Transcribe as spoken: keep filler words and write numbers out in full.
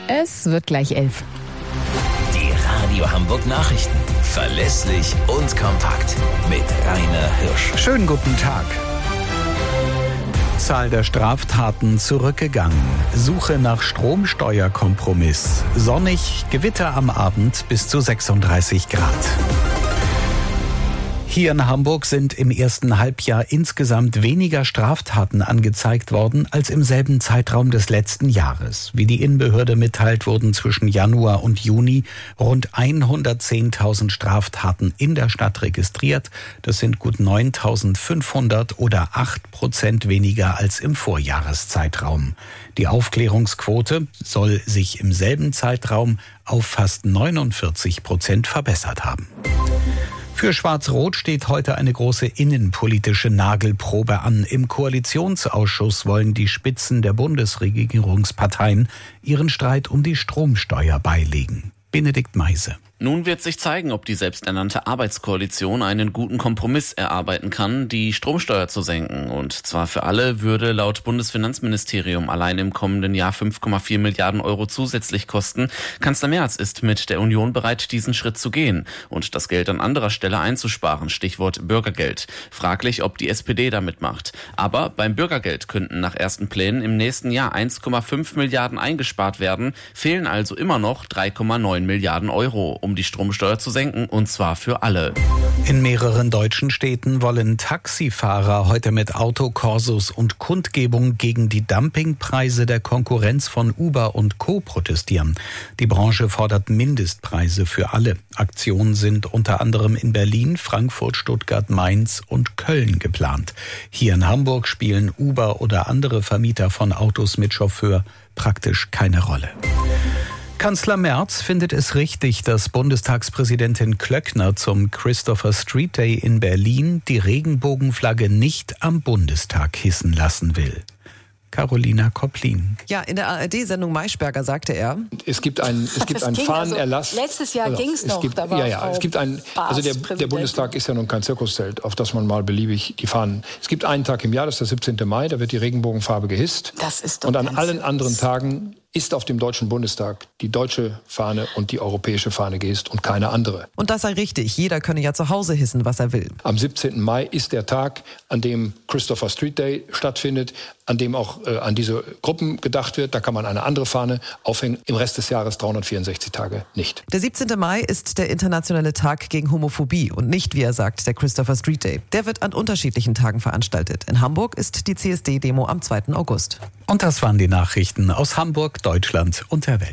Es wird gleich elf. Die Radio Hamburg Nachrichten. Verlässlich und kompakt. Mit Rainer Hirsch. Schönen guten Tag. Zahl der Straftaten zurückgegangen. Suche nach Stromsteuerkompromiss. Sonnig, Gewitter am Abend bis zu sechsunddreißig Grad. Hier in Hamburg sind im ersten Halbjahr insgesamt weniger Straftaten angezeigt worden als im selben Zeitraum des letzten Jahres. Wie die Innenbehörde mitteilt, wurden zwischen Januar und Juni rund hundertzehntausend Straftaten in der Stadt registriert. Das sind gut neuntausendfünfhundert oder acht Prozent weniger als im Vorjahreszeitraum. Die Aufklärungsquote soll sich im selben Zeitraum auf fast neunundvierzig Prozent verbessert haben. Für Schwarz-Rot steht heute eine große innenpolitische Nagelprobe an. Im Koalitionsausschuss wollen die Spitzen der Bundesregierungsparteien ihren Streit um die Stromsteuer beilegen. Benedikt Meise. Nun wird sich zeigen, ob die selbsternannte Arbeitskoalition einen guten Kompromiss erarbeiten kann, die Stromsteuer zu senken. Und zwar für alle würde laut Bundesfinanzministerium allein im kommenden Jahr fünf Komma vier Milliarden Euro zusätzlich kosten. Kanzler Merz ist mit der Union bereit, diesen Schritt zu gehen und das Geld an anderer Stelle einzusparen. Stichwort Bürgergeld. Fraglich, ob die S P D damit macht. Aber beim Bürgergeld könnten nach ersten Plänen im nächsten Jahr eins Komma fünf Milliarden eingespart werden, fehlen also immer noch drei Komma neun Milliarden Euro, um die Stromsteuer zu senken, und zwar für alle. In mehreren deutschen Städten wollen Taxifahrer heute mit Autokorsos und Kundgebung gegen die Dumpingpreise der Konkurrenz von Uber und Co. protestieren. Die Branche fordert Mindestpreise für alle. Aktionen sind unter anderem in Berlin, Frankfurt, Stuttgart, Mainz und Köln geplant. Hier in Hamburg spielen Uber oder andere Vermieter von Autos mit Chauffeur praktisch keine Rolle. Kanzler Merz findet es richtig, dass Bundestagspräsidentin Klöckner zum Christopher Street Day in Berlin die Regenbogenflagge nicht am Bundestag hissen lassen will. Carolina Kopplin. Ja, in der A R D-Sendung Maischberger sagte er: Es gibt einen, es gibt einen Fahnenerlass. Also, letztes Jahr also, ging es noch. Gibt, da war ja, ja, Frau es gibt einen. Also der, der Bundestag ist ja nun kein Zirkuszelt, auf das man mal beliebig die Fahnen. Es gibt einen Tag im Jahr, das ist der siebzehnte Mai, da wird die Regenbogenfarbe gehisst. Das ist doch Und an ganz allen Zirkus. anderen Tagen ist auf dem Deutschen Bundestag die deutsche Fahne und die europäische Fahne gehisst und keine andere. Und das sei richtig. Jeder könne ja zu Hause hissen, was er will. Am siebzehnten Mai ist der Tag, an dem Christopher Street Day stattfindet, an dem auch äh, an diese Gruppen gedacht wird. Da kann man eine andere Fahne aufhängen. Im Rest des Jahres dreihundertvierundsechzig Tage nicht. Der siebzehnte Mai ist der internationale Tag gegen Homophobie und nicht, wie er sagt, der Christopher Street Day. Der wird an unterschiedlichen Tagen veranstaltet. In Hamburg ist die C S D-Demo am zweiten August. Und das waren die Nachrichten aus Hamburg, Deutschland und der Welt.